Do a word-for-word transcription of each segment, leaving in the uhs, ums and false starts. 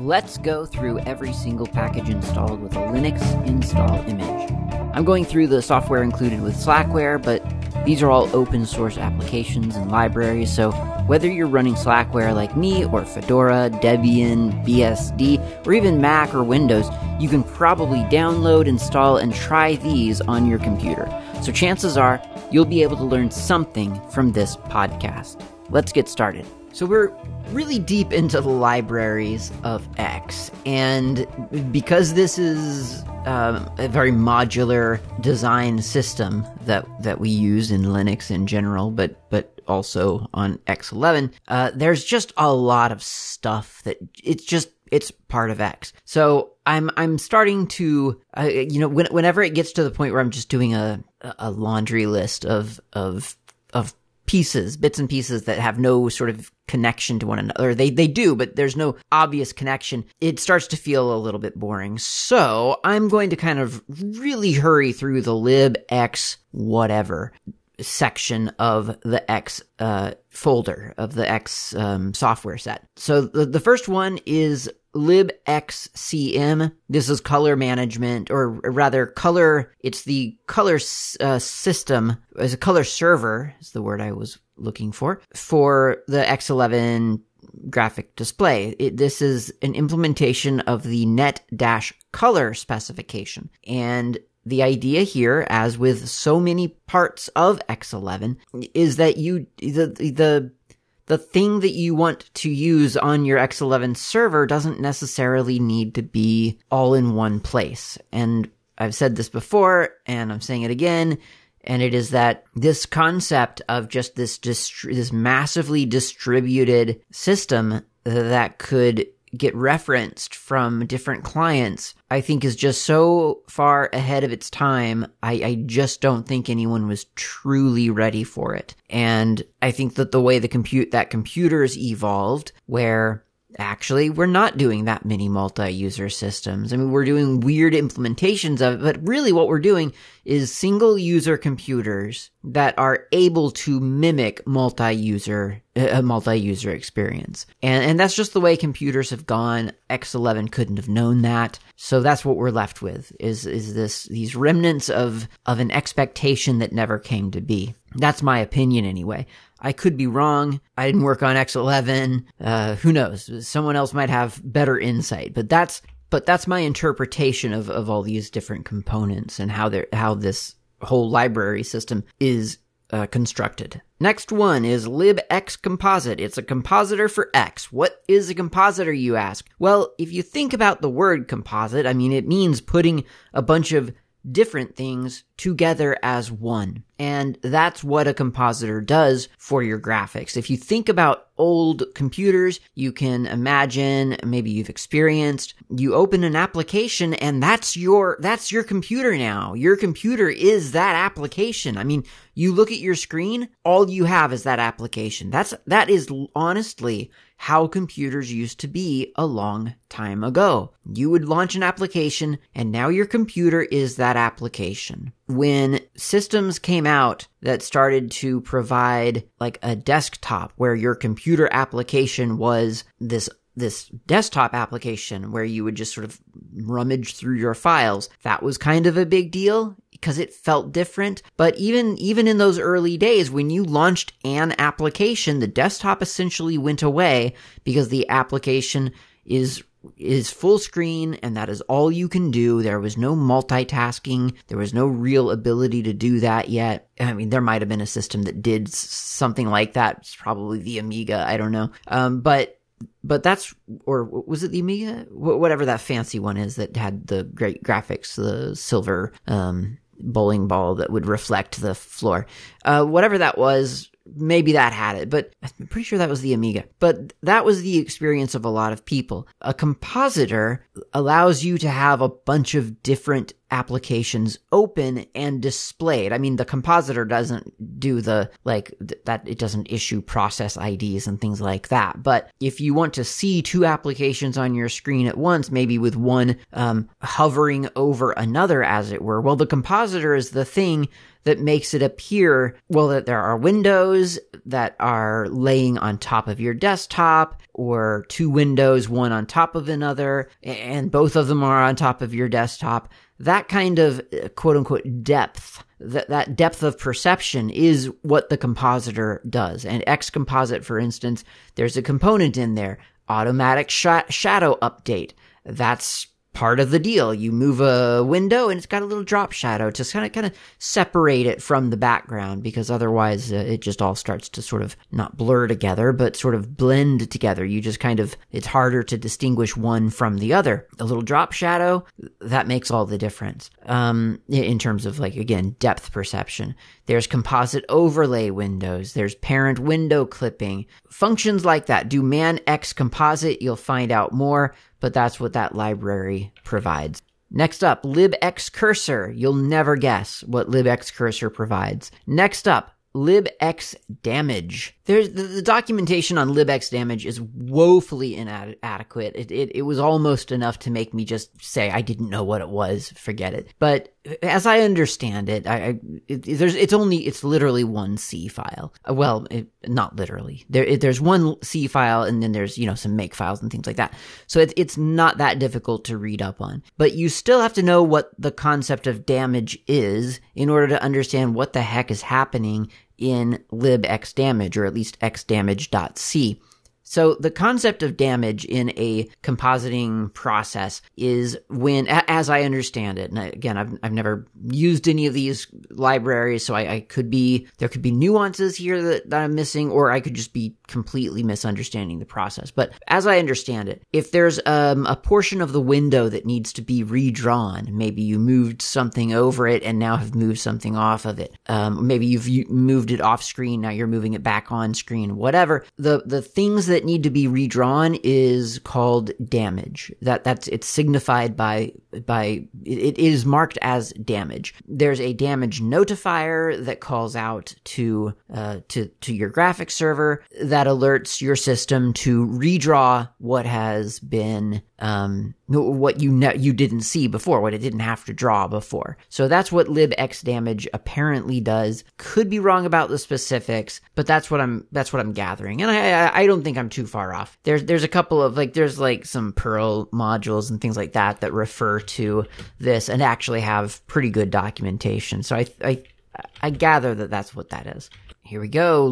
let's go through every single package installed with a Linux install image. I'm going through the software included with Slackware, but these are all open source applications and libraries, so whether you're running Slackware like me, or Fedora, Debian, B S D, or even Mac or Windows, you can probably download, install, and try these on your computer. So chances are, you'll be able to learn something from this podcast. Let's get started. So we're really deep into the libraries of X, and because this is um, a very modular design system that, that we use in Linux in general, but but also on X eleven, uh, there's just a lot of stuff that it's just it's part of X. So I'm I'm starting to uh, you know when, whenever it gets to the point where I'm just doing a a laundry list of of of pieces, bits and pieces that have no sort of connection to one another. They they do, but there's no obvious connection. It starts to feel a little bit boring. So I'm going to kind of really hurry through the libx whatever section of the X uh, folder, of the X um, software set. So the, the first one is libxcm. This is color management, or rather color, it's the color uh, system, as a color server is the word I was looking for, for the X eleven graphic display. It, this is an implementation of the net-color specification. And the idea here, as with so many parts of X eleven, is that you, the, the, the thing that you want to use on your X eleven server doesn't necessarily need to be all in one place. And I've said this before, and I'm saying it again, and it is that this concept of just this distri- this massively distributed system that could get referenced from different clients, I think is just so far ahead of its time. I, I just don't think anyone was truly ready for it. And I think that the way the compute that computers evolved, where actually we're not doing that many multi-user systems. I mean, we're doing weird implementations of it, but really what we're doing is single-user computers that are able to mimic multi-user a multi-user experience. And and that's just the way computers have gone. X eleven couldn't have known that. So that's what we're left with, is is this these remnants of of an expectation that never came to be. That's my opinion anyway. I could be wrong. I didn't work on X eleven. Uh, who knows? Someone else might have better insight, but that's But that's my interpretation of, of all these different components and how they how this whole library system is uh, constructed. Next one is libxcomposite. It's a compositor for X. What is a compositor, you ask? Well, if you think about the word composite, I mean, it means putting a bunch of different things together as one. And that's what a compositor does for your graphics. If you think about old computers, you can imagine, maybe you've experienced, you open an application and that's your, that's your computer now. Your computer is that application. I mean, you look at your screen, all you have is that application. That's, that is honestly how computers used to be a long time ago. You would launch an application and now your computer is that application. When systems came out that started to provide like a desktop where your computer application was this this desktop application where you would just sort of rummage through your files, that was kind of a big deal because it felt different. But even even in those early days, when you launched an application, the desktop essentially went away because the application is is full screen and that is all you can do. There was no multitasking. There was no real ability to do that yet. I mean, there might have been a system that did something like that. It's probably the Amiga. I don't know. Um, but But that's, or was it the Amiga? Whatever that fancy one is that had the great graphics, the silver um, bowling ball that would reflect the floor. Uh, whatever that was, maybe that had it, but I'm pretty sure that was the Amiga. But that was the experience of a lot of people. A compositor allows you to have a bunch of different applications open and displayed. I mean, the compositor doesn't do the, like, th- that it doesn't issue process I Ds and things like that. But if you want to see two applications on your screen at once, maybe with one um, hovering over another, as it were, well, the compositor is the thing that makes it appear, well, that there are windows that are laying on top of your desktop, or two windows, one on top of another, and both of them are on top of your desktop. That kind of quote unquote depth, that, that depth of perception is what the compositor does. And Xcomposite, for instance, there's a component in there, automatic sh- shadow update. That's part of the deal. You move a window and it's got a little drop shadow to kind of kind of separate it from the background, because otherwise uh, it just all starts to sort of not blur together, but sort of blend together. You just kind of, it's harder to distinguish one from the other. A little drop shadow, that makes all the difference um, in terms of, like, again, depth perception. There's composite overlay windows. There's parent window clipping. Functions like that. Do man X composite, you'll find out more, but that's what that library provides. Next up, libxcursor. You'll never guess what libxcursor provides. Next up, libxdamage. There's the, the documentation on libxdamage is woefully inadequate. It, it it was almost enough to make me just say I didn't know what it was. Forget it. But as I understand it, I, I it, there's it's only it's literally one C file. Uh, well, it, not literally. There it, there's one C file, and then there's, you know, some make files and things like that. So it's it's not that difficult to read up on. But you still have to know what the concept of damage is in order to understand what the heck is happening in libxdamage, or at least xdamage.c. So the concept of damage in a compositing process is when, as I understand it, and again, I've I've never used any of these libraries, so I, I could be, there could be nuances here that, that I'm missing, or I could just be completely misunderstanding the process. But as I understand it, if there's um, a portion of the window that needs to be redrawn, maybe you moved something over it and now have moved something off of it. Um, maybe you've you moved it off screen, now you're moving it back on screen, whatever. The the things that need to be redrawn is called damage. That that's it's signified by by it is marked as damage. There's a damage notifier that calls out to uh, to to your graphics server that alerts your system to redraw what has been um what you ne- you didn't see before, what it didn't have to draw before. So that's what libxdamage apparently does. Could be wrong about the specifics, but that's what I'm that's what I'm gathering, and I I, I don't think I'm too far off. There's there's a couple of like there's like some Perl modules and things like that that refer to this and actually have pretty good documentation. So I I I gather that that's what that is. Here we go.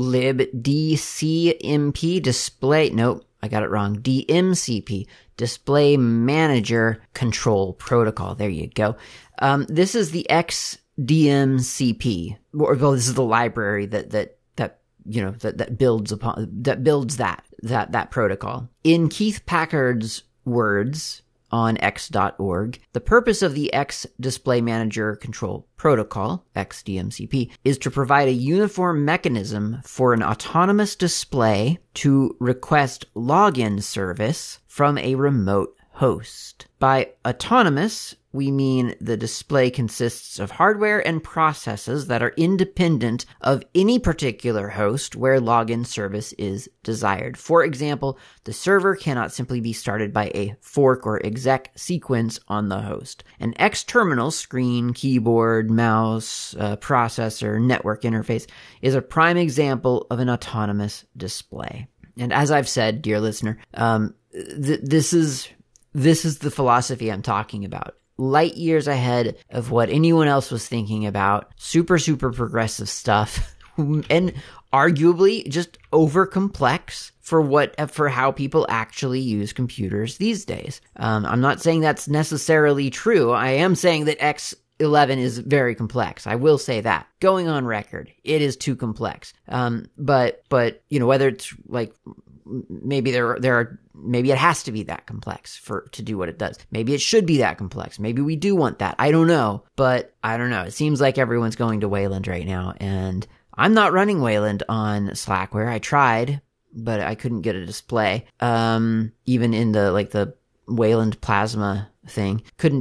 libdcmp display. Nope, I got it wrong. D M C P. Display Manager Control Protocol. There you go. Um, this is the X D M C P, or well, this is the library that that that you know that that builds upon that builds that that that protocol. In Keith Packard's words on X dot org, the purpose of the X Display Manager Control Protocol, X D M C P, is to provide a uniform mechanism for an autonomous display to request login service from a remote host. By autonomous, we mean the display consists of hardware and processes that are independent of any particular host where login service is desired. For example, the server cannot simply be started by a fork or exec sequence on the host. An external screen, keyboard, mouse, uh, processor, network interface is a prime example of an autonomous display. And as I've said, dear listener, um, th- this is this is the philosophy I'm talking about. Light years ahead of what anyone else was thinking about. Super, super progressive stuff. And arguably just over complex for what, for how people actually use computers these days. Um, I'm not saying that's necessarily true. I am saying that X eleven is very complex. I will say that. Going on record, it is too complex. Um, but, but, you know, whether it's like, maybe there, there are, maybe it has to be that complex for, to do what it does. Maybe it should be that complex. Maybe we do want that. I don't know, but I don't know. It seems like everyone's going to Wayland right now, and I'm not running Wayland on Slackware. I tried, but I couldn't get a display. Um, even in the, like the Wayland Plasma thing, couldn't do it.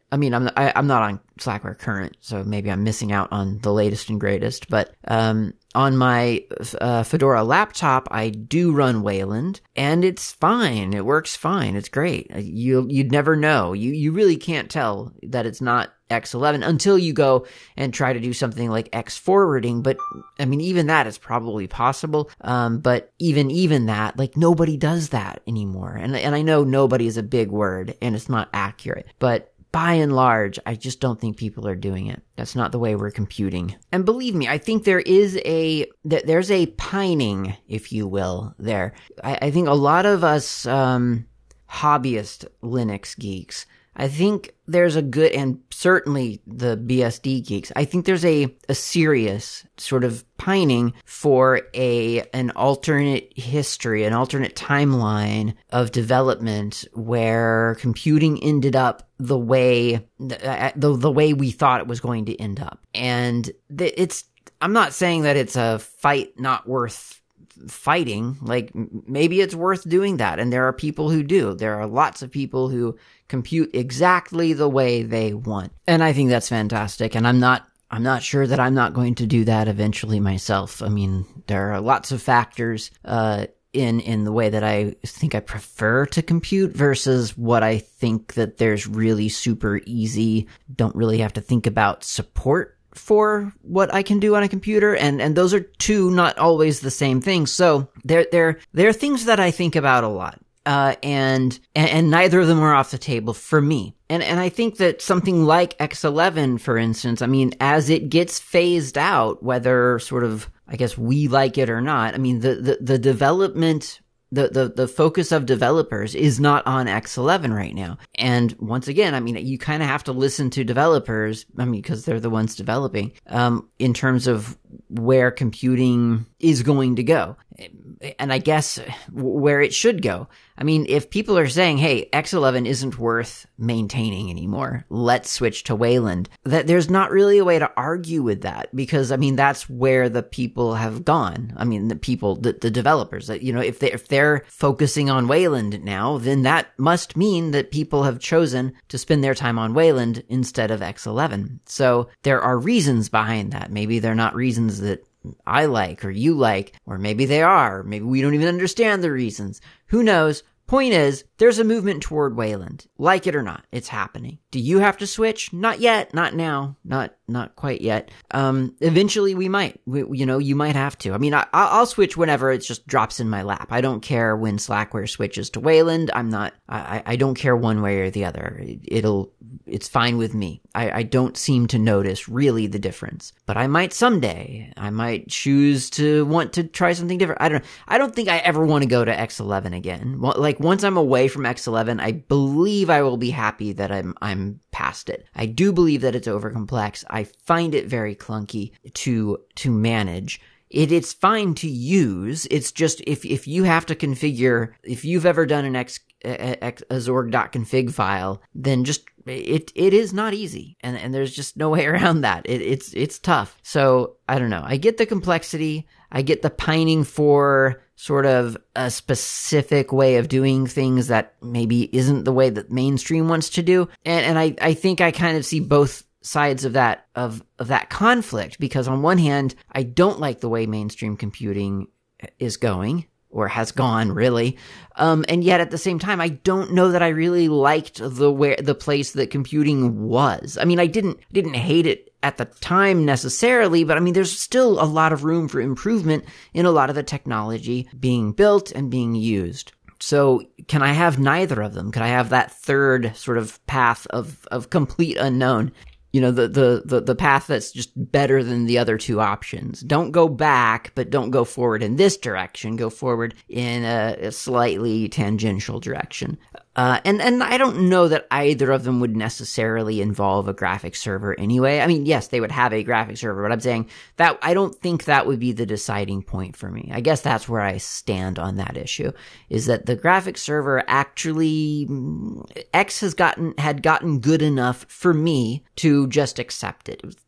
I mean, I'm I, I'm not on Slackware Current, so maybe I'm missing out on the latest and greatest. But um, on my uh, Fedora laptop, I do run Wayland, and it's fine. It works fine. It's great. You you'd never know. You you really can't tell that it's not X eleven until you go and try to do something like X forwarding. But I mean, even that is probably possible. Um, but even even that, like nobody does that anymore. And and I know nobody is a big word, and it's not accurate, but by and large, I just don't think people are doing it. That's not the way we're computing. And believe me, I think there is a, there's a pining, if you will, there. I, I think a lot of us, um, hobbyist Linux geeks, I think there's a good, and certainly the B S D geeks, I think there's a, a serious sort of pining for a an alternate history, an alternate timeline of development where computing ended up the way the, the, the way we thought it was going to end up. And it's, I'm not saying that it's a fight not worth fighting. Like, maybe it's worth doing that, and there are people who do. There are lots of people who compute exactly the way they want, and I think that's fantastic. And I'm not I'm not sure that I'm not going to do that eventually myself. I mean, there are lots of factors uh in in the way that I think I prefer to compute versus what I think that there's really super easy, don't really have to think about support for what I can do on a computer, and and those are two not always the same thing. So there there there are things that I think about a lot, uh, and, and and neither of them are off the table for me. And and I think that something like X eleven, for instance, I mean, as it gets phased out, whether sort of I guess we like it or not, I mean, the the, the development. The, the, the focus of developers is not on X eleven right now. And once again, I mean, you kind of have to listen to developers, I mean, because they're the ones developing, um, in terms of where computing is going to go. And I guess where it should go. I mean, if people are saying, hey, X eleven isn't worth maintaining anymore, let's switch to Wayland, that there's not really a way to argue with that, because I mean, that's where the people have gone. I mean, the people, the, the developers, that, you know, if they, if they're focusing on Wayland now, then that must mean that people have chosen to spend their time on Wayland instead of X eleven. So there are reasons behind that. Maybe they're not reasons that I like or you like, or maybe they are. Maybe we don't even understand the reasons. Who knows? Point is, there's a movement toward Wayland. Like it or not, it's happening. Do you have to switch? Not yet. Not now. Not not quite yet. Um, eventually we might. We, you know, you might have to. I mean, I, I'll switch whenever it just drops in my lap. I don't care when Slackware switches to Wayland. I'm not. I, I don't care one way or the other. It, it'll. It's fine with me. I, I don't seem to notice really the difference. But I might someday. I might choose to want to try something different. I don't know. I don't think I ever want to go to X eleven again. Well, like once I'm away from X eleven, I believe I will be happy that I'm I'm past it. I do believe that it's overcomplex. I find it very clunky to to manage. It, it's fine to use. It's just if, if you have to configure, if you've ever done an X, a, a, a Zorg.config file, then just, it, it is not easy. And, and there's just no way around that. It, it's, it's tough. So I don't know. I get the complexity. I get the pining for sort of a specific way of doing things that maybe isn't the way that mainstream wants to do. And, and I, I think I kind of see both sides of that of of that conflict, because on one hand, I don't like the way mainstream computing is going, or has gone really, um, and yet at the same time, I don't know that I really liked the where the place that computing was. I mean, I didn't didn't hate it at the time necessarily, but I mean, there's still a lot of room for improvement in a lot of the technology being built and being used. So can I have neither of them? Could I have that third sort of path of of complete unknown? You know, the, the, the, the path that's just better than the other two options. Don't go back, but don't go forward in this direction. Go forward in a, a slightly tangential direction. Uh, and, and I don't know that either of them would necessarily involve a graphics server anyway. I mean, yes, they would have a graphics server, but I'm saying that I don't think that would be the deciding point for me. I guess that's where I stand on that issue, is that the graphics server actually, X has gotten, had gotten good enough for me to just accept it. It was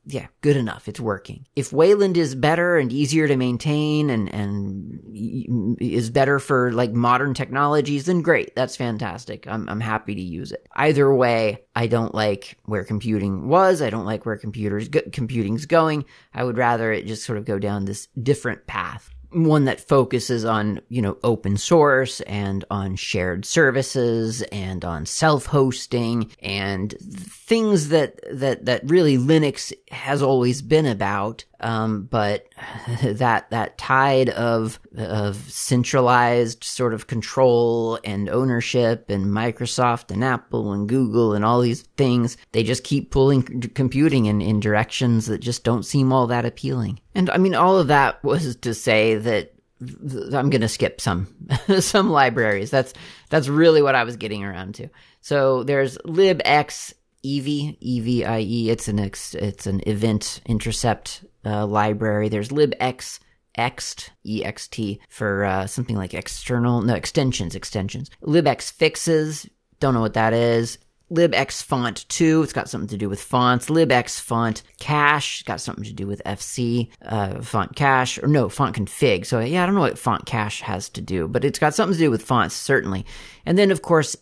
yeah, good enough. It's working. If Wayland is better and easier to maintain and, and is better for like modern technologies, then great. That's fantastic. I'm, I'm happy to use it. Either way, I don't like where computing was. I don't like where computers, computing's going. I would rather it just sort of go down this different path. One that focuses on, you know, open source and on shared services and on self-hosting and things that, that, that really Linux has always been about. Um, but that, that tide of, of centralized sort of control and ownership and Microsoft and Apple and Google and all these things, they just keep pulling c- computing in, in directions that just don't seem all that appealing. And I mean, all of that was to say that th- I'm going to skip some, some libraries. That's, that's really what I was getting around to. So there's libx Evie, E V I E. It's an ex, it's an event intercept uh, library. There's libx ext, E X T, for uh, something like external, no, extensions, extensions. libx fixes, don't know what that is. libx font two, it's got something to do with fonts. libx font cache, got something to do with F C, uh, font cache, or no, font config. So yeah, I don't know what font cache has to do, but it's got something to do with fonts, certainly. And then, of course,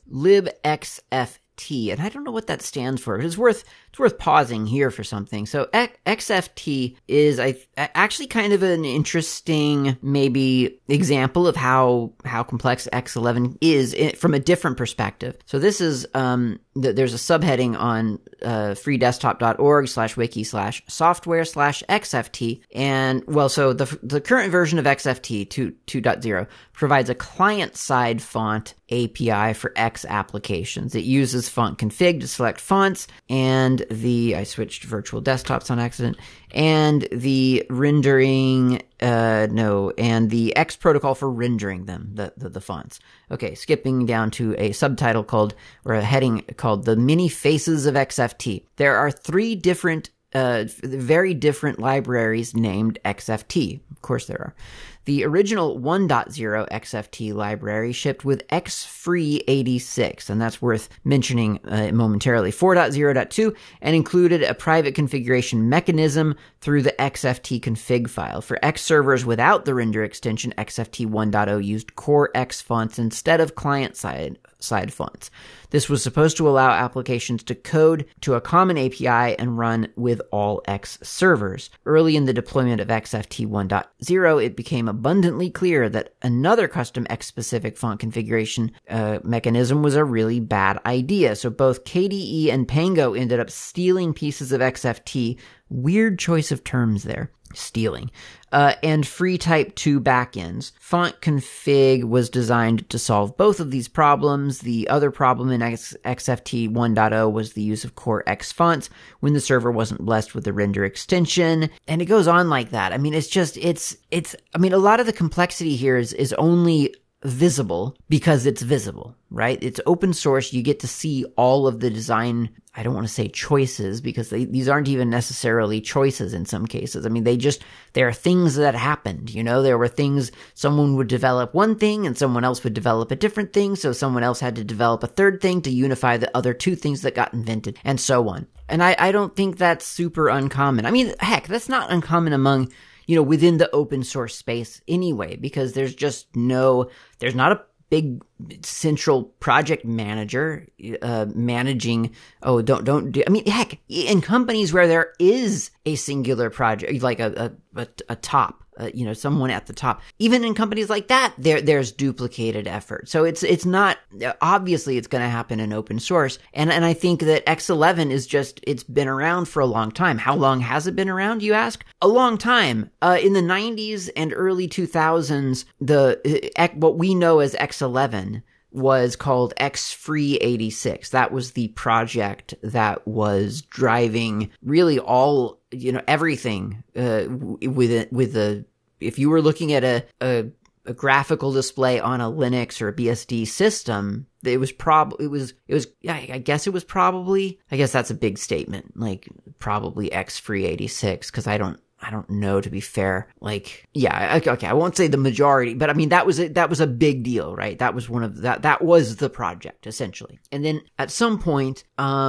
libxf T, and I don't know what that stands for. It's worth it's worth pausing here for something. So X F T is I actually kind of an interesting maybe example of how how complex X eleven is from a different perspective. So this is um there's a subheading on uh, freedesktop.org slash wiki slash software slash XFT, and well, so the the current version of X F T two point oh provides a client-side font A P I for X applications. It uses font config to select fonts, and the, I switched virtual desktops on accident, and the rendering, uh, no, and the X protocol for rendering them, the, the, the fonts. Okay, skipping down to a subtitle called, or a heading called The Many Faces of X F T. There are three different, uh, very different libraries named X F T. Of course there are. The original one point oh X F T library shipped with X Free eighty-six, and that's worth mentioning uh, momentarily. four point oh point two and included a private configuration mechanism through the X F T config file. For X servers without the render extension, X F T one point oh used Core X fonts instead of client-side side fonts. This was supposed to allow applications to code to a common A P I and run with all X servers. Early in the deployment of X F T one point oh, it became abundantly clear that another custom X-specific font configuration uh, mechanism was a really bad idea. So both K D E and Pango ended up stealing pieces of X F T. Weird choice of terms there. Stealing. Uh, and free type two backends. Font config was designed to solve both of these problems. The other problem in X- XFT one point oh was the use of Core X fonts when the server wasn't blessed with the render extension. And it goes on like that. I mean, it's just, it's, it's, I mean, a lot of the complexity here is, is only visible because it's visible, right? It's open source. You get to see all of the design, I don't want to say choices because they, these aren't even necessarily choices in some cases. I mean, they just, there are things that happened, you know, there were things, someone would develop one thing and someone else would develop a different thing. So someone else had to develop a third thing to unify the other two things that got invented and so on. And I, I don't think that's super uncommon. I mean, heck, that's not uncommon among, you know, within the open source space anyway, because there's just no, there's not a big central project manager uh, managing, oh, don't, don't do, I mean, heck, in companies where there is a singular project, like a, a, a, a top, uh, you know, someone at the top, even in companies like that, there, there's duplicated effort. So it's, it's not, obviously it's going to happen in open source. And, and I think that X eleven is just, it's been around for a long time. How long has it been around, you ask? A long time. Uh, in the nineties and early two thousands, the, uh, what we know as X eleven was called X Free eighty-six. That was the project that was driving really all, you know, everything, uh, with it, with the, if you were looking at a, a, a graphical display on a Linux or a B S D system, it was probably, it was, it was, yeah, I guess it was probably, I guess that's a big statement, like probably X Free eighty-six, cause I don't, I don't know, to be fair. Like, yeah, okay, I won't say the majority, but I mean, that was a, that was a big deal, right? That was one of that, that was the project, essentially. And then at some point, um,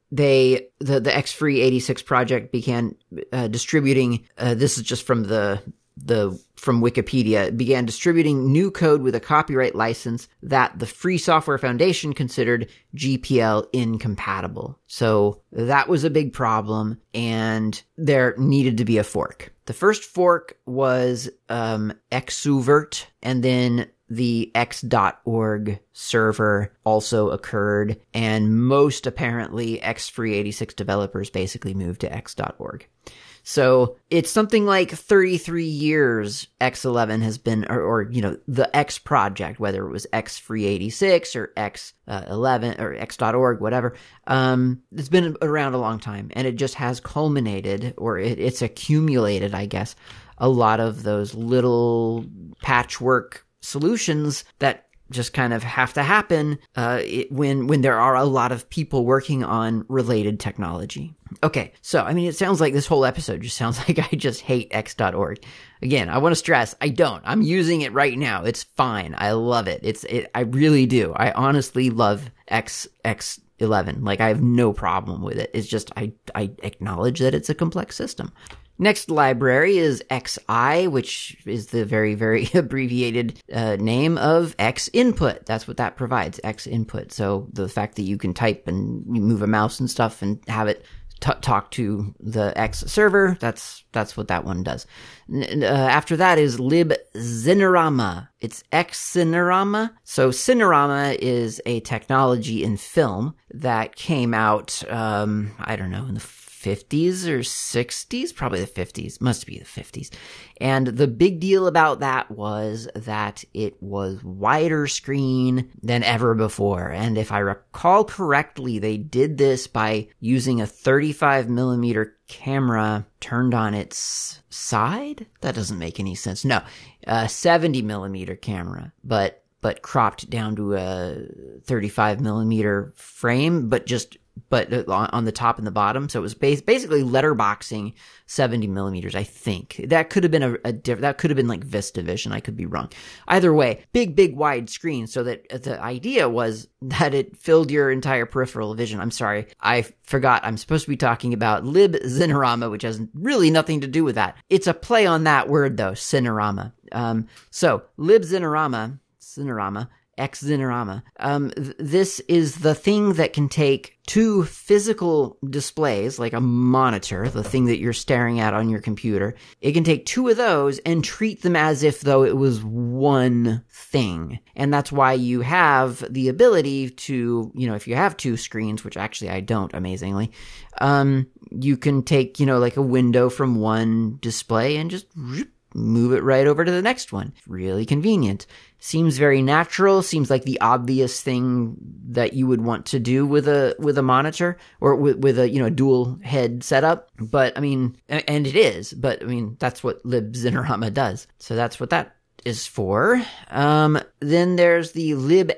they the the X Free eighty-six project began uh, distributing. Uh, this is just from the the from Wikipedia. It began distributing new code with a copyright license that the Free Software Foundation considered G P L incompatible. So that was a big problem, and there needed to be a fork. The first fork was um, Exuvert, and then the x dot org server also occurred, and most apparently X Free eighty-six developers basically moved to x dot org. So it's something like thirty-three years X eleven has been, or, or you know, the X project, whether it was X Free eighty-six or X eleven or x dot org, whatever. Um, it's been around a long time, and it just has culminated, or it, it's accumulated, I guess, a lot of those little patchwork solutions that just kind of have to happen uh, it, when when there are a lot of people working on related technology. Okay, so, I mean, it sounds like this whole episode just sounds like I just hate x dot org. Again, I want to stress, I don't. I'm using it right now. It's fine. I love it. It's it. I really do. I honestly love X X eleven. Like, I have no problem with it. It's just, I, I acknowledge that it's a complex system. Next library is X I, which is the very, very abbreviated uh, name of X input. That's what that provides, X input. So the fact that you can type and you move a mouse and stuff and have it t- talk to the X server, that's that's what that one does. N- uh, after that is libcinerama. It's Xcinerama. So Cinerama is a technology in film that came out, um, I don't know, in the fifties or sixties, probably the fifties, must be the fifties. And the big deal about that was that it was wider screen than ever before. And if I recall correctly, they did this by using a thirty-five millimeter camera turned on its side? That doesn't make any sense. No, a seventy millimeter camera, but but cropped down to a thirty-five millimeter frame, but just but on the top and the bottom. So it was basically letterboxing seventy millimeters, I think. That could have been a, a diff- that could have been like VistaVision. I could be wrong. Either way, big, big, wide screen. So that the idea was that it filled your entire peripheral vision. I'm sorry. I forgot. I'm supposed to be talking about libcinerama, which has really nothing to do with that. It's a play on that word though, cinerama. Um, so libcinerama, cinerama, Xcinerama. Um, th- this is the thing that can take two physical displays, like a monitor, the thing that you're staring at on your computer. It can take two of those and treat them as if though it was one thing. And that's why you have the ability to, you know, if you have two screens, which actually I don't, amazingly, um, you can take, you know, like a window from one display and just move it right over to the next one. Really convenient. Seems very natural, seems like the obvious thing that you would want to do with a with a monitor or with, with a, you know, dual head setup. But I mean, and it is, but I mean, that's what libcinerama does. So that's what that is for. Um, then there's the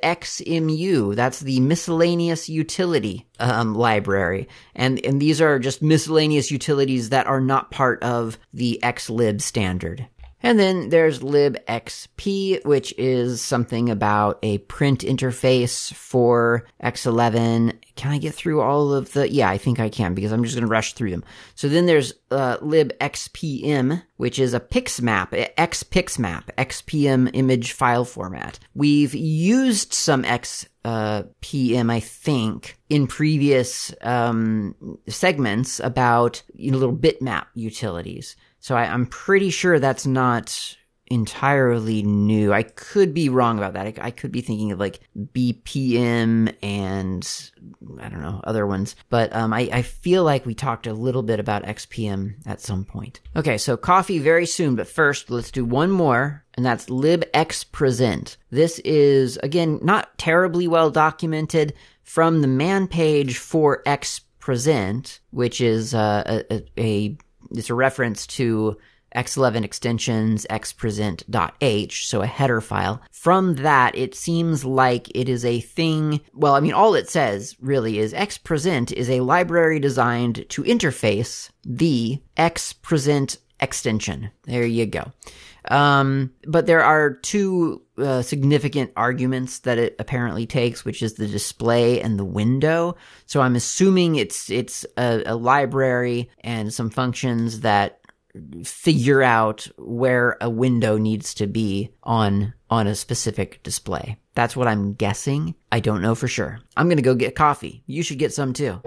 libxmu. That's the miscellaneous utility um, library. And, and these are just miscellaneous utilities that are not part of the Xlib standard. And then there's libxp, which is something about a print interface for X eleven. Can I get through all of the... Yeah, I think I can, because I'm just going to rush through them. So then there's uh, libxpm, which is a pixmap, xpixmap, X P M image file format. We've used some X uh, P M, I think, in previous um, segments about, you know, little bitmap utilities. So I, I'm pretty sure that's not entirely new. I could be wrong about that. I, I could be thinking of like B P M and I don't know, other ones. But um, I, I feel like we talked a little bit about X P M at some point. Okay, so coffee very soon, but first let's do one more, and that's libxpresent. This is, again, not terribly well documented from the man page for Xpresent, which is uh, a, a, a it's a reference to X eleven extensions xpresent.h, so a header file. From that, it seems like it is a thing, well, I mean, all it says really is Xpresent is a library designed to interface the Xpresent extension. There you go. Um, but there are two uh, significant arguments that it apparently takes, which is the display and the window. So I'm assuming it's it's a, a library and some functions that figure out where a window needs to be on on a specific display. That's what I'm guessing. I don't know for sure. I'm going to go get coffee. You should get some too.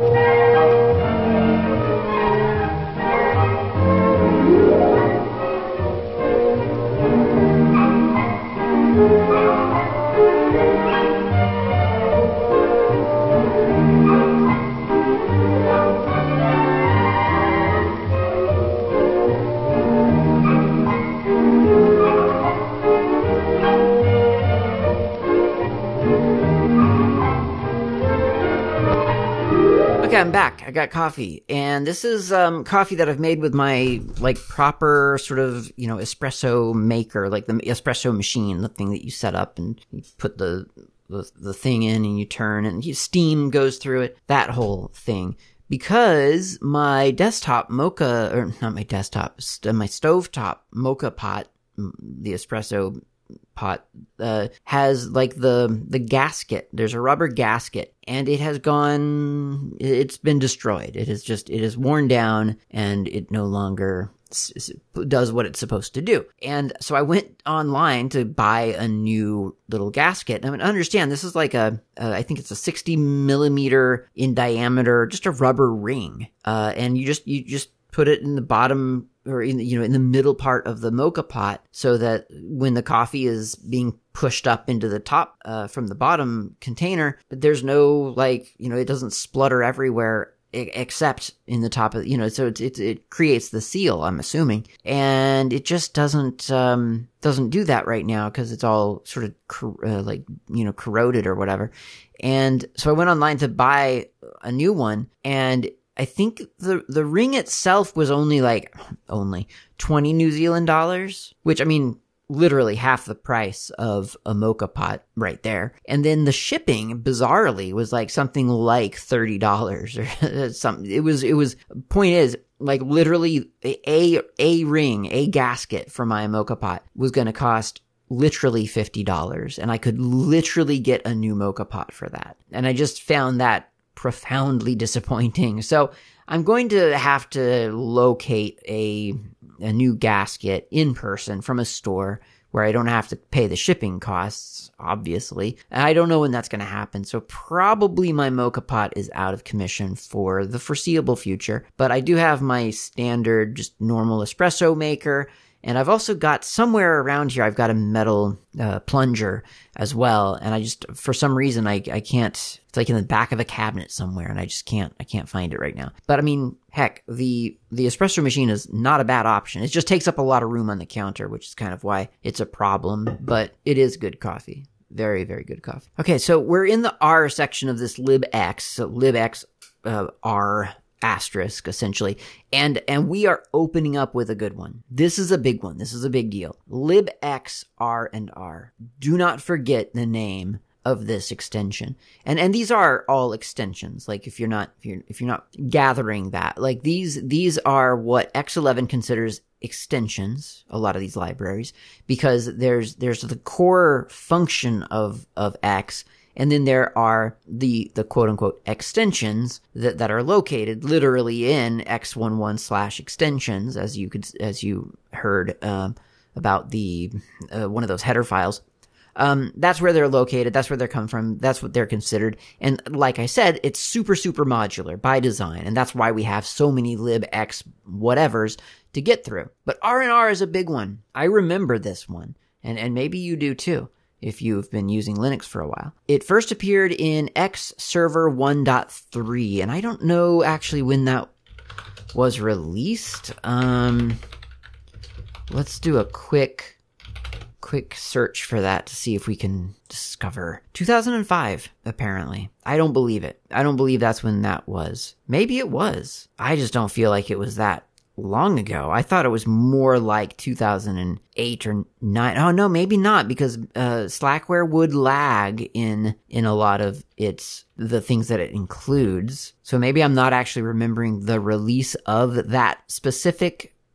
Okay, I'm back. I got coffee. And this is um, coffee that I've made with my, like, proper sort of, you know, espresso maker, like the espresso machine, the thing that you set up and you put the the, the thing in and you turn and you, steam goes through it, that whole thing. Because my desktop mocha, or not my desktop, st- my stovetop mocha pot, the espresso pot, uh, has like the, the gasket. There's a rubber gasket and it has gone, it's been destroyed. It is just, it is worn down and it no longer s- does what it's supposed to do. And so I went online to buy a new little gasket. I mean, understand this is like a, uh, I think it's a sixty millimeter in diameter, just a rubber ring. Uh, and you just, you just put it in the bottom or in the, you know, in the middle part of the mocha pot so that when the coffee is being pushed up into the top, uh, from the bottom container, there's no, like, you know, it doesn't splutter everywhere except in the top of, you know, so it, it, it creates the seal, I'm assuming. And it just doesn't, um, doesn't do that right now because it's all sort of, cor- uh, like, you know, corroded or whatever. And so I went online to buy a new one, and I think the the ring itself was only like, only twenty New Zealand dollars, which, I mean, literally half the price of a mocha pot right there. And then the shipping, bizarrely, was like something like thirty dollars or something. It was, it was, point is, like literally a, a ring, a gasket for my mocha pot was going to cost literally fifty dollars. And I could literally get a new mocha pot for that. And I just found that profoundly disappointing. So I'm going to have to locate a a new gasket in person from a store where I don't have to pay the shipping costs, obviously. And I don't know when that's going to happen. So probably my mocha pot is out of commission for the foreseeable future. But I do have my standard, just normal espresso maker. And I've also got somewhere around here, I've got a metal uh, plunger as well. And I just, for some reason, I I can't, it's like in the back of a cabinet somewhere, and I just can't, I can't find it right now. But I mean, heck, the, the espresso machine is not a bad option. It just takes up a lot of room on the counter, which is kind of why it's a problem, but it is good coffee. Very, very good coffee. Okay, so we're in the R section of this libx, so libx uh, R asterisk, essentially. And and we are opening up with a good one. This is a big one. This is a big deal. libx R and R. Do not forget the name of this extension. And and these are all extensions. Like if you're not if you're if you're not gathering that. Like these these are what X eleven considers extensions, a lot of these libraries, because there's there's the core function of of X. And then there are the, the quote unquote extensions that, that are located literally in X eleven slash extensions, as you could, as you heard, um, about the, uh, one of those header files. Um, that's where they're located. That's where they come from. That's what they're considered. And like I said, it's super, super modular by design. And that's why we have so many libx whatevers to get through. But R and R is a big one. I remember this one, and, and maybe you do too, if you've been using Linux for a while. It first appeared in X Server one point three, and I don't know actually when that was released. Um, let's do a quick, quick search for that to see if we can discover. two thousand five, apparently. I don't believe it. I don't believe that's when that was. Maybe it was. I just don't feel like it was that long ago. I thought it was more like two thousand eight or nine. Oh no, maybe not, because uh, Slackware would lag in in a lot of its the things that it includes. So maybe I'm not actually remembering the release of that specific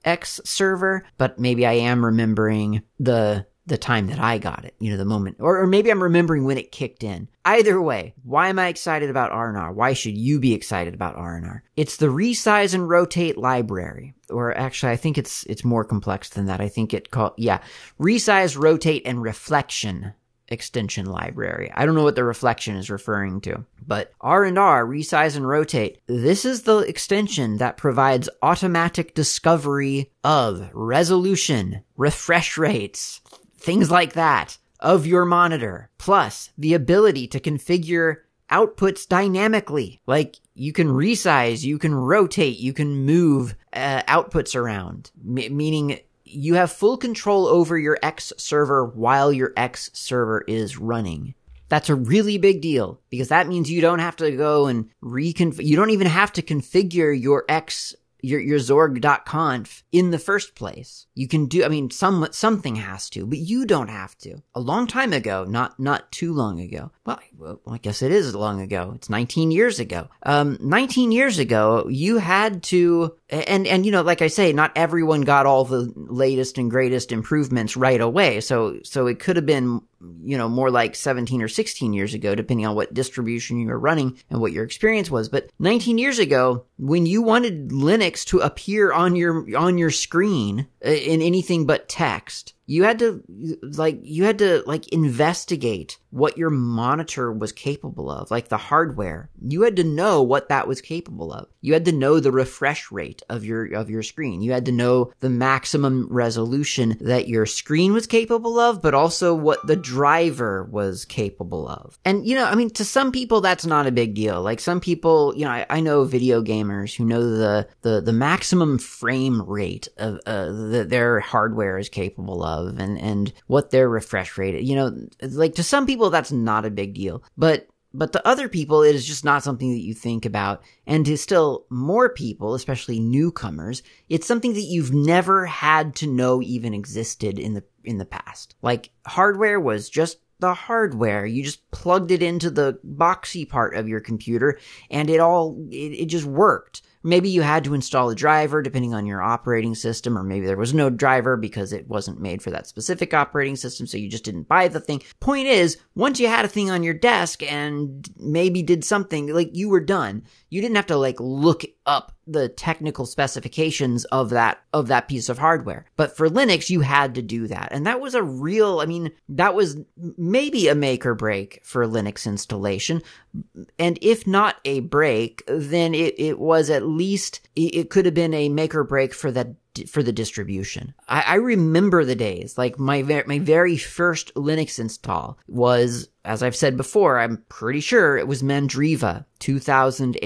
X server, but maybe I am remembering the the time that I got it, you know, the moment, or, or maybe I'm remembering when it kicked in. Either way, why am I excited about R and R? Why should you be excited about R and R? It's the resize and rotate library, or actually, I think it's it's more complex than that. I think it called yeah, resize, rotate, and reflection extension library. I don't know what the reflection is referring to, but R and R, resize and rotate, this is the extension that provides automatic discovery of resolution, refresh rates, things like that of your monitor, plus the ability to configure outputs dynamically. Like you can resize, you can rotate, you can move uh, outputs around, M- meaning you have full control over your X server while your X server is running. That's a really big deal because that means you don't have to go and reconfigure. You don't even have to configure your X, your, your Zorg.conf in the first place. You can do, I mean, some, something has to, but you don't have to. A long time ago, not, not too long ago. Well, well, I guess it is long ago. It's nineteen years ago. Um, nineteen years ago, you had to, and, and, you know, like I say, not everyone got all the latest and greatest improvements right away. So, so it could have been, you know, more like seventeen or sixteen years ago, depending on what distribution you were running and what your experience was. But nineteen years ago, when you wanted Linux to appear on your, on your screen in anything but text, you had to, like, you had to, like, investigate what your monitor was capable of, like the hardware. You had to know what that was capable of. You had to know the refresh rate of your, of your screen. You had to know the maximum resolution that your screen was capable of, but also what the driver was capable of. And, you know, I mean, to some people, that's not a big deal. Like some people, you know, I, I know video gamers who know the, the, the maximum frame rate of, uh, that their hardware is capable of. and and what their refresh rate, you know, like to some people that's not a big deal, but but to other people it is just not something that you think about, and to still more people, especially newcomers, it's something that you've never had to know even existed in the in the past. Like hardware was just the hardware. You just plugged it into the boxy part of your computer and it all it, it just worked. Maybe you had to install a driver depending on your operating system, or maybe there was no driver because it wasn't made for that specific operating system, so you just didn't buy the thing. Point is, once you had a thing on your desk and maybe did something, like you were done. You didn't have to like look up the technical specifications of that of that piece of hardware. But for Linux, you had to do that. And that was a real, I mean, that was maybe a make or break for Linux installation. And if not a break, then it, it was at least, it could have been a make or break for that for the distribution. I, I remember the days, like my ver- my very first Linux install was, as I've said before, I'm pretty sure it was Mandriva two thousand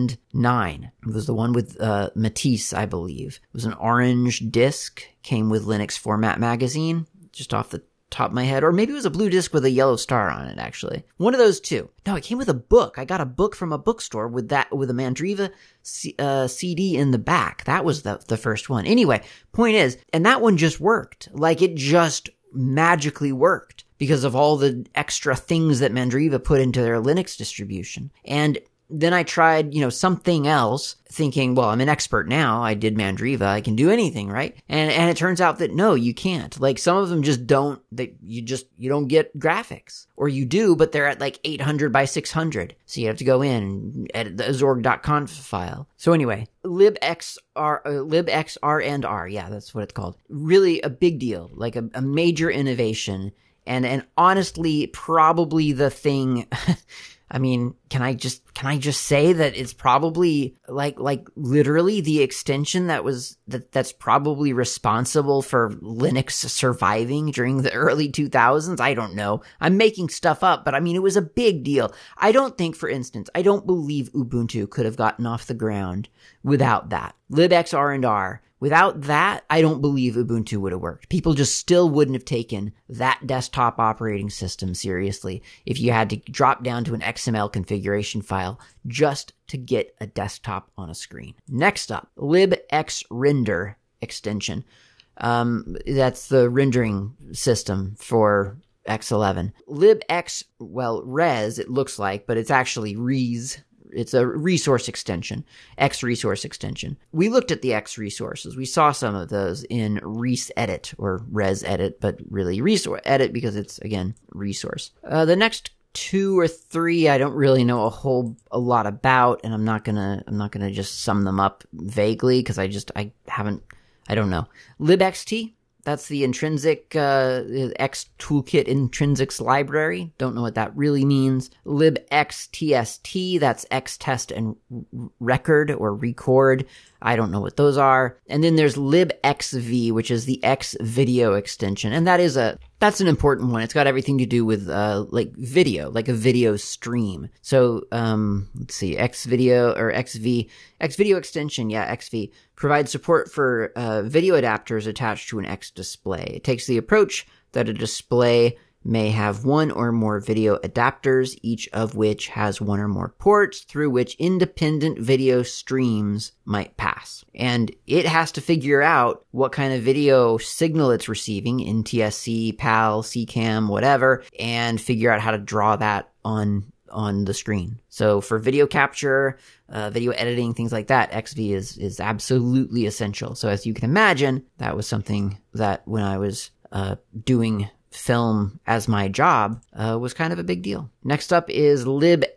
nine. It was the one with uh, Matisse, I believe. It was an orange disc, came with Linux Format Magazine, just off the top of my head, or maybe it was a blue disc with a yellow star on it, actually. One of those two. No, it came with a book. I got a book from a bookstore with that, with a Mandriva C, uh, C D in the back. That was the, the first one. Anyway, point is, and that one just worked. Like it just magically worked because of all the extra things that Mandriva put into their Linux distribution. And then I tried, you know, something else, thinking, well, I'm an expert now. I did Mandriva. I can do anything, right? And and it turns out that no, you can't. Like some of them just don't, they, you just, you don't get graphics. Or you do, but they're at like eight hundred by six hundred. So you have to go in and edit the Zorg.conf file. So anyway, libxr, uh, libxr and R, yeah, that's what it's called. Really a big deal, like a, a major innovation. And and honestly, probably the thing... I mean, can I just, can I just say that it's probably like, like literally the extension that was, that that's probably responsible for Linux surviving during the early two thousands? I don't know. I'm making stuff up, but I mean, it was a big deal. I don't think, for instance, I don't believe Ubuntu could have gotten off the ground without that. libxr and R. Without that, I don't believe Ubuntu would have worked. People just still wouldn't have taken that desktop operating system seriously if you had to drop down to an X M L configuration file just to get a desktop on a screen. Next up, libxrender extension. Um, that's the rendering system for X eleven. libx, well, res, it looks like, but it's actually res. it's a resource extension, X resource extension. We looked at the X resources. We saw some of those in ResEdit or ResEdit, but really resource edit because it's, again, resource. Uh, the next two or three I don't really know a whole a lot about, and I'm not gonna I'm not gonna just sum them up vaguely because I just I haven't I don't know. libxt, that's the intrinsic uh, X toolkit intrinsics library. Don't know what that really means. libxtst, that's xtest and record or record. I don't know what those are. And then there's libxv, which is the X video extension. And that is a, that's an important one. It's got everything to do with, uh, like video, like a video stream. So, um, let's see, X video or X V, X video extension. Yeah, X V provides support for, uh, video adapters attached to an X display. It takes the approach that a display may have one or more video adapters, each of which has one or more ports through which independent video streams might pass. And it has to figure out what kind of video signal it's receiving, N T S C, PAL, C CAM, whatever, and figure out how to draw that on on the screen. So for video capture, uh, video editing, things like that, X V is is absolutely essential. So as you can imagine, that was something that when I was uh, doing film as my job uh, was kind of a big deal. Next up is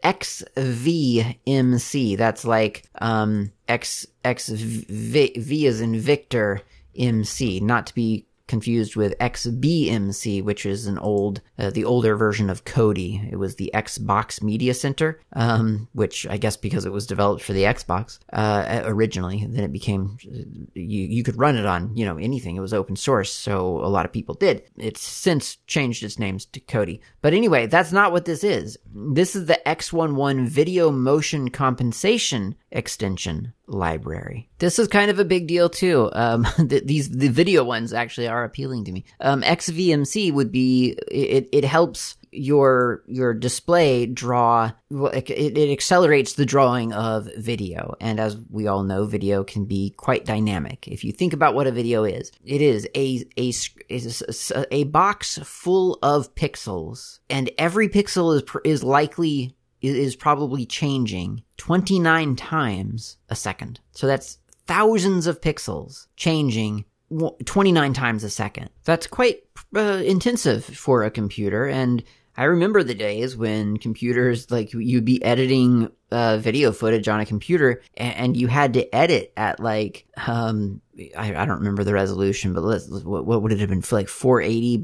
libxvmc. That's like um, X X V, v as in Victor M C, not to be confused with X B M C, which is an old, uh, the older version of Kodi. It was the Xbox Media Center, um, which I guess because it was developed for the Xbox, uh, originally, then it became, you, you could run it on, you know, anything. It was open source, so a lot of people did. It's since changed its names to Kodi. But anyway, that's not what this is. This is the X eleven Video Motion Compensation Extension library. This is kind of a big deal too. Um, th- these, the video ones actually are appealing to me. Um, X V M C would be, it, it helps your, your display draw, it, it accelerates the drawing of video. And as we all know, video can be quite dynamic. If you think about what a video is, it is a, a, is a, a box full of pixels, and every pixel is, is likely is probably changing twenty-nine times a second. So that's thousands of pixels changing twenty-nine times a second. That's quite uh, intensive for a computer. And I remember the days when computers, like you'd be editing uh, video footage on a computer and, and you had to edit at like, um, I, I don't remember the resolution, but let's, what, what would it have been, like four eighty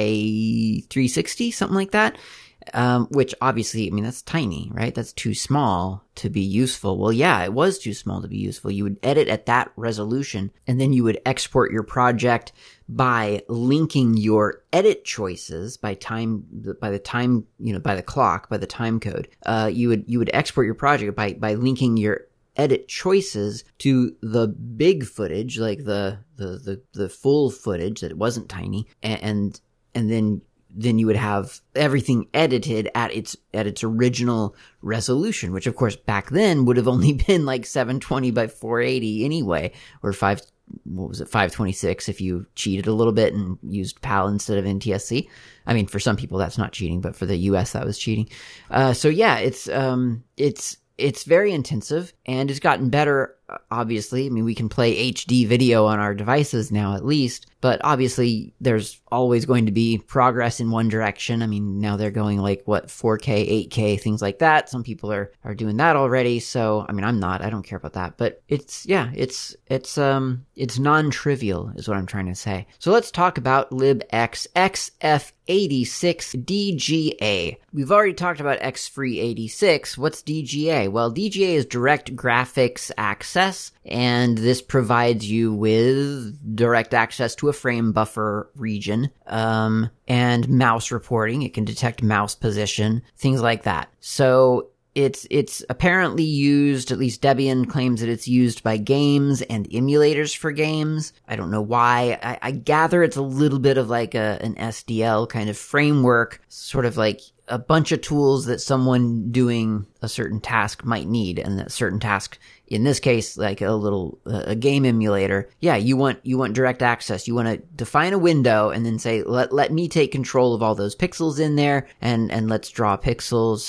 by three sixty, something like that? Um, which obviously, I mean, that's tiny, right? That's too small to be useful. Well, yeah, it was too small to be useful. You would edit at that resolution, and then you would export your project by linking your edit choices by time, by the time, you know, by the clock, by the time code. Uh, you would, you would export your project by, by linking your edit choices to the big footage, like the, the, the, the full footage that it wasn't tiny, and, and, and then then you would have everything edited at its at its original resolution, which of course back then would have only been like seven twenty by four eighty anyway, or five what was it five twenty-six if you cheated a little bit and used PAL instead of N T S C. I mean, for some people that's not cheating, but for the U S that was cheating. Uh, so yeah, it's um it's it's very intensive, and it's gotten better. Obviously, I mean, we can play H D video on our devices now at least, but obviously there's always going to be progress in one direction. I mean, now they're going like, what, four K, eight K, things like that. Some people are, are doing that already. So, I mean, I'm not, I don't care about that, but it's, yeah, it's, it's, um, it's non-trivial is what I'm trying to say. So let's talk about libx X F eighty-six D G A. We've already talked about X F R E E eighty-six. What's D G A? Well, D G A is Direct Graphics Access, and this provides you with direct access to a frame buffer region, um, and mouse reporting. It can detect mouse position, things like that. So It's it's apparently used, at least Debian claims that it's used by games and emulators for games. I don't know why. I, I gather it's a little bit of like a an S D L kind of framework, sort of like a bunch of tools that someone doing a certain task might need, and that certain task, in this case, like a little uh, a game emulator. Yeah, you want you want direct access. You want to define a window and then say, let let me take control of all those pixels in there, and and let's draw pixels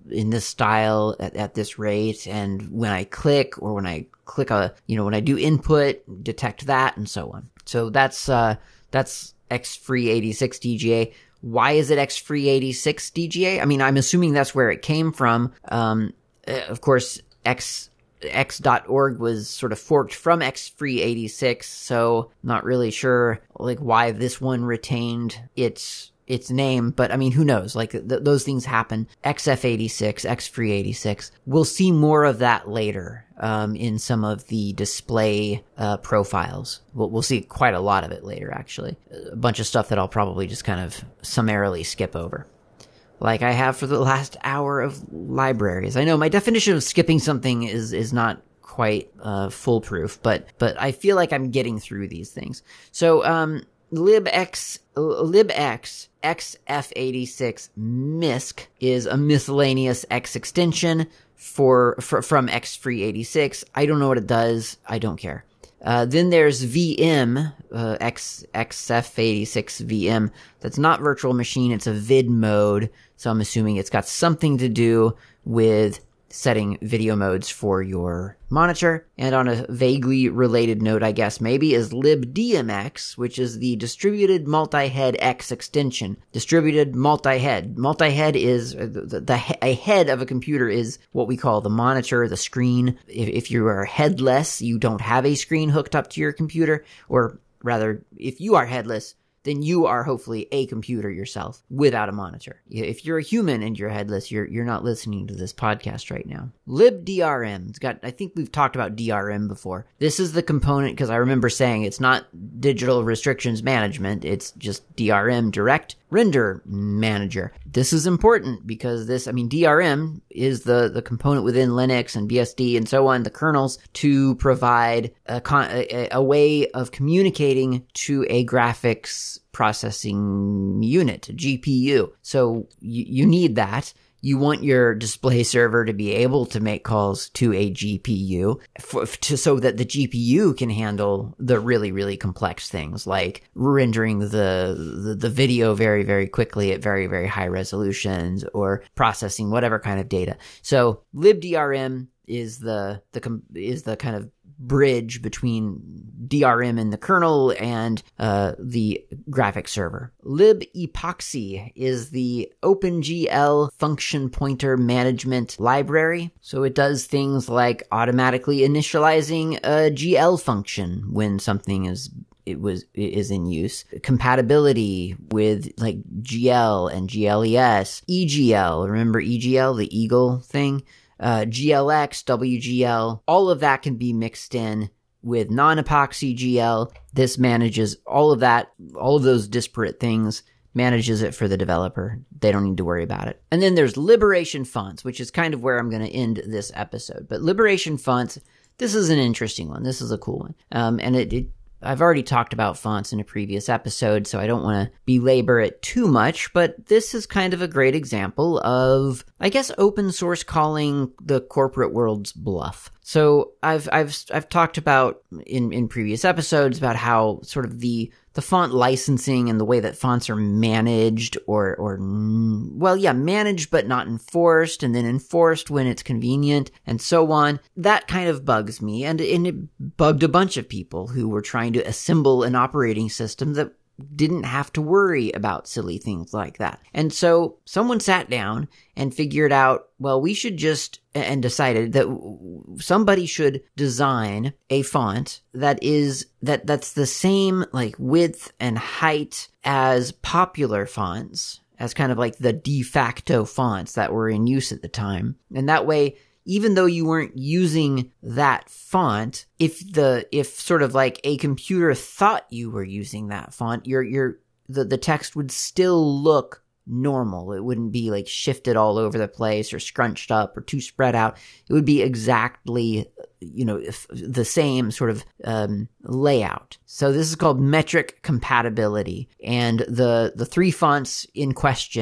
in this style at, at this rate. And when I click or when I click a, you know, when I do input, detect that and so on. So that's, uh, that's X free eighty-six D G A. Why is it X free eighty-six D G A? I mean, I'm assuming that's where it came from. Um, of course, X, X dot org was sort of forked from X free eighty-six. So not really sure like why this one retained its, its name, but I mean, who knows? Like th- those things happen. X F eighty-six, X free eighty-six. We'll see more of that later, um, in some of the display, uh, profiles. We'll, we'll see quite a lot of it later, actually. A bunch of stuff that I'll probably just kind of summarily skip over, like I have for the last hour of libraries. I know my definition of skipping something is, is not quite, uh, foolproof, but, but I feel like I'm getting through these things. So, um, libx, libx, X F eighty-six M I S C is a miscellaneous X extension for, for from X free eighty-six. I don't know what it does. I don't care. Uh, then there's V M, uh, X, X F eighty-six V M. That's not virtual machine. It's a vid mode. So I'm assuming it's got something to do with setting video modes for your monitor. And on a vaguely related note, I guess maybe, is libdmx, which is the distributed multi-head X extension. Distributed multi-head. Multi-head is uh, the, the a head of a computer is what we call the monitor, the screen. If, if you are headless, you don't have a screen hooked up to your computer, or rather, if you are headless, then you are hopefully a computer yourself without a monitor. If you're a human and you're headless, you're you're not listening to this podcast right now. libdrm. It's got, I think we've talked about D R M before. This is the component, because I remember saying it's not digital restrictions management, it's just D R M, direct render manager. This is important because this, I mean, D R M is the, the component within Linux and B S D and so on, the kernels, to provide a, con- a, a way of communicating to a graphics processing unit, a G P U. So you, you need that. You want your display server to be able to make calls to a G P U for, to, so that the G P U can handle the really, really complex things like rendering the, the, the video very, very quickly at very, very high resolutions, or processing whatever kind of data. So libdrm is the, the, is the kind of bridge between D R M and the kernel and uh, the graphics server. libepoxy is the OpenGL function pointer management library. So it does things like automatically initializing a G L function when something is it was is in use. Compatibility with like G L and G L E S, E G L. Remember E G L, the Eagle thing? Uh, G L X, W G L, all of that can be mixed in with non-epoxy G L. This manages all of that, all of those disparate things, manages it for the developer. They don't need to worry about it. And then there's Liberation Fonts, which is kind of where I'm going to end this episode. But Liberation Fonts, this is an interesting one. This is a cool one. Um, and it, it I've already talked about fonts in a previous episode, so I don't want to belabor it too much, but this is kind of a great example of, I guess, open source calling the corporate world's bluff. So I've I've I've talked about in, in previous episodes about how sort of the the font licensing and the way that fonts are managed or or well yeah managed but not enforced, and then enforced when it's convenient and so on. That kind of bugs me, and, and it bugged a bunch of people who were trying to assemble an operating system that didn't have to worry about silly things like that. And so someone sat down and figured out, well, we should just, and decided that somebody should design a font that is, that that's the same like width and height as popular fonts, as kind of like the de facto fonts that were in use at the time. And that way, even though you weren't using that font, if the, if sort of like a computer thought you were using that font, your, your, the, the text would still look normal. It wouldn't be like shifted all over the place or scrunched up or too spread out. It would be exactly, you know, if, the same sort of um, layout. So this is called metric compatibility. And the, the three fonts in question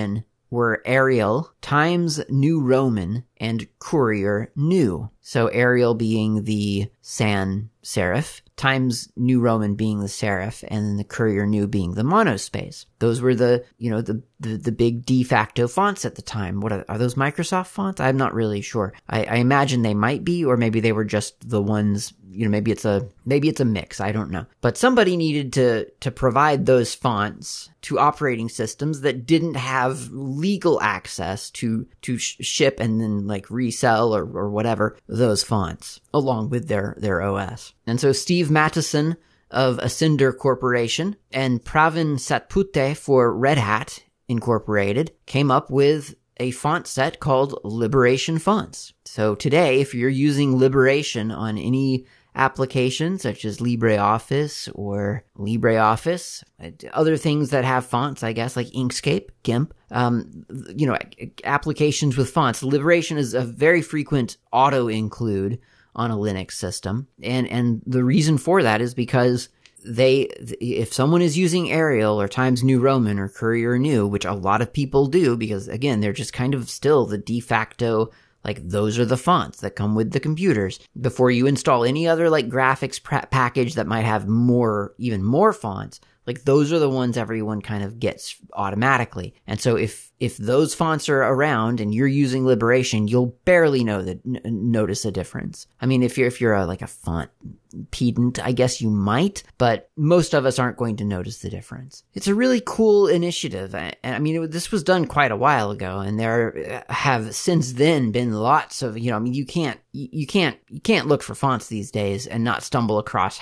were Arial, Times New Roman, and Courier New. So Arial being the sans serif, Times New Roman being the serif, and then the Courier New being the monospace. Those were the, you know, the, the, the big de facto fonts at the time. What are, are those Microsoft fonts? I'm not really sure. I, I imagine they might be, or maybe they were just the ones, you know, maybe it's a, maybe it's a mix. I don't know. But somebody needed to, to provide those fonts to operating systems that didn't have legal access to, to sh- ship and then like resell or, or whatever those fonts along with their, their O S. And so Steve Mattison of Ascender Corporation and Pravin Satpute for Red Hat Incorporated came up with a font set called Liberation Fonts. So today, if you're using Liberation on any application such as LibreOffice or LibreOffice, other things that have fonts, I guess, like Inkscape, GIMP, um, you know, applications with fonts. Liberation is a very frequent auto-include on a Linux system. And, and the reason for that is because they, if someone is using Arial or Times New Roman or Courier New, which a lot of people do, because again, they're just kind of still the de facto, like those are the fonts that come with the computers. Before you install any other like graphics pra- package that might have more, even more fonts, like those are the ones everyone kind of gets automatically. And so if, if those fonts are around and you're using Liberation, you'll barely know that, n- notice a difference. I mean, if you're, if you're a, like a font pedant, I guess you might, but most of us aren't going to notice the difference. It's a really cool initiative. And I mean, it, this was done quite a while ago, and there have since then been lots of, you know, I mean, you can't, you can't, you can't look for fonts these days and not stumble across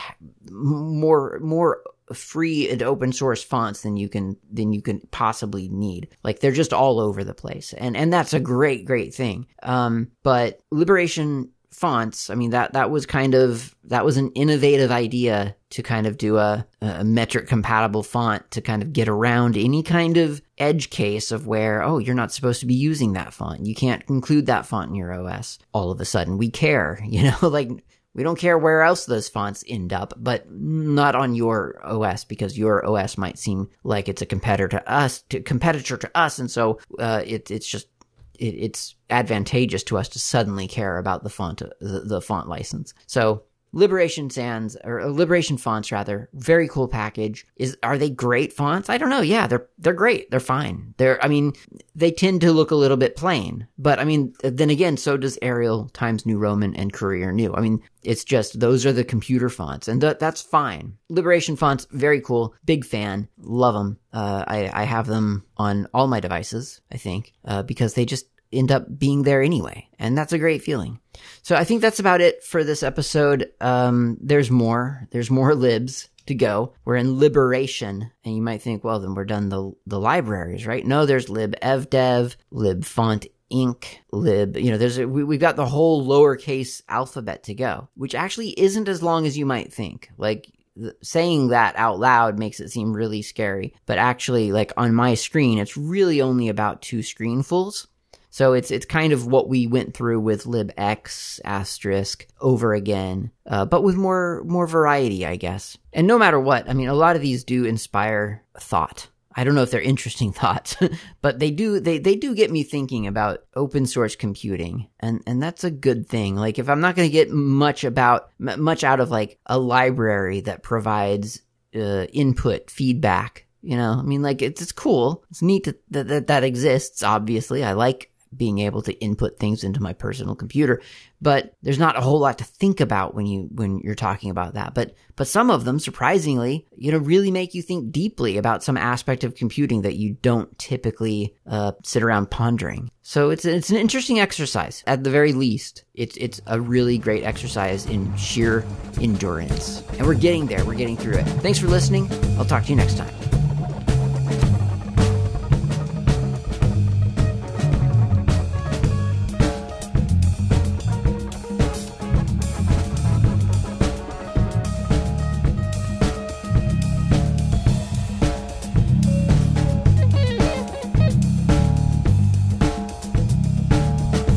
more, more free and open source fonts than you can than you can possibly need. Like they're just all over the place, and and that's a great great thing. Um, but Liberation fonts, I mean that that was kind of that was an innovative idea to kind of do a, a metric compatible font to kind of get around any kind of edge case of where, oh, you're not supposed to be using that font. You can't include that font in your O S. All of a sudden, we care, you know, like. We don't care where else those fonts end up, but not on your O S, because your O S might seem like it's a competitor to us, to competitor to us, and so uh, it, it's just it, it's advantageous to us to suddenly care about the font, the, the font license. So Liberation Sans, or Liberation Fonts rather, very cool package. Is are they great fonts? I don't know. Yeah, they're they're great. They're fine. They're I mean, they tend to look a little bit plain, but I mean, then again, so does Arial, Times New Roman, and Courier New. I mean, it's just those are the computer fonts, and th- that's fine. Liberation Fonts, very cool. Big fan. Love them. Uh, I I have them on all my devices, I think, uh, because they just end up being there anyway, and that's a great feeling. So I think that's about it for this episode. Um, there's more. There's more libs to go. We're in Liberation, and you might think, well, then we're done the the libraries, right? No, there's libevdev, libfontinc, lib. You know, there's a, we, we've got the whole lowercase alphabet to go, which actually isn't as long as you might think. Like, saying that out loud makes it seem really scary, but actually, like on my screen, it's really only about two screenfuls. So it's it's kind of what we went through with libx asterisk over again, uh, but with more more variety, I guess. And no matter what, I mean, a lot of these do inspire thought. I don't know if they're interesting thoughts, but they do they they do get me thinking about open source computing, and and that's a good thing. Like if I'm not going to get much about m- much out of like a library that provides uh, input feedback, you know, I mean, like it's it's cool, it's neat that that that, that exists. Obviously, I like being able to input things into my personal computer, but there's not a whole lot to think about when you when you're talking about that. But but some of them, surprisingly, you know, really make you think deeply about some aspect of computing that you don't typically uh, sit around pondering. So it's it's an interesting exercise. At the very least, it's it's a really great exercise in sheer endurance, and we're getting there. We're getting through it. Thanks for listening. I'll talk to you next time.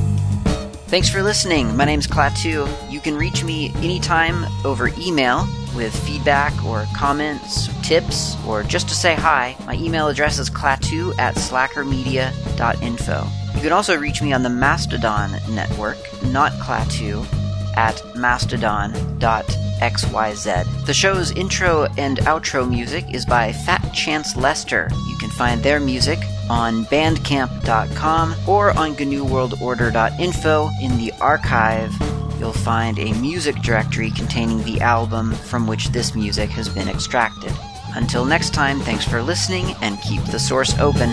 Thanks for listening. My name's Klaatu. You can reach me anytime over email, with feedback or comments, tips, or just to say hi, my email address is klaatu at slackermedia dot info. You can also reach me on the Mastodon network, not Klaatu, at mastodon dot x y z. The show's intro and outro music is by Fat Chance Lester. You can find their music on bandcamp dot com or on G N U World Order dot info. In the archive, you'll find a music directory containing the album from which this music has been extracted. Until next time, thanks for listening and keep the source open.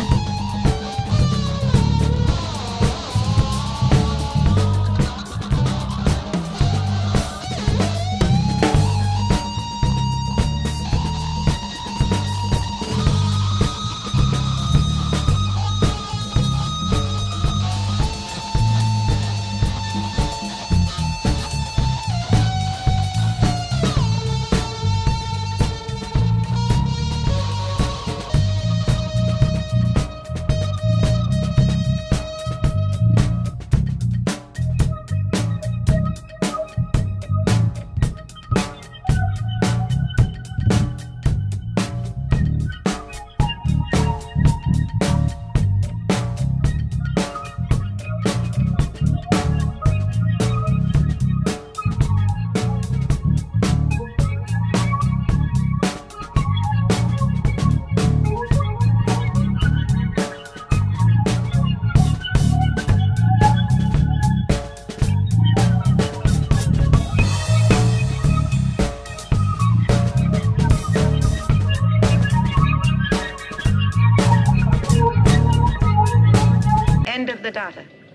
The data.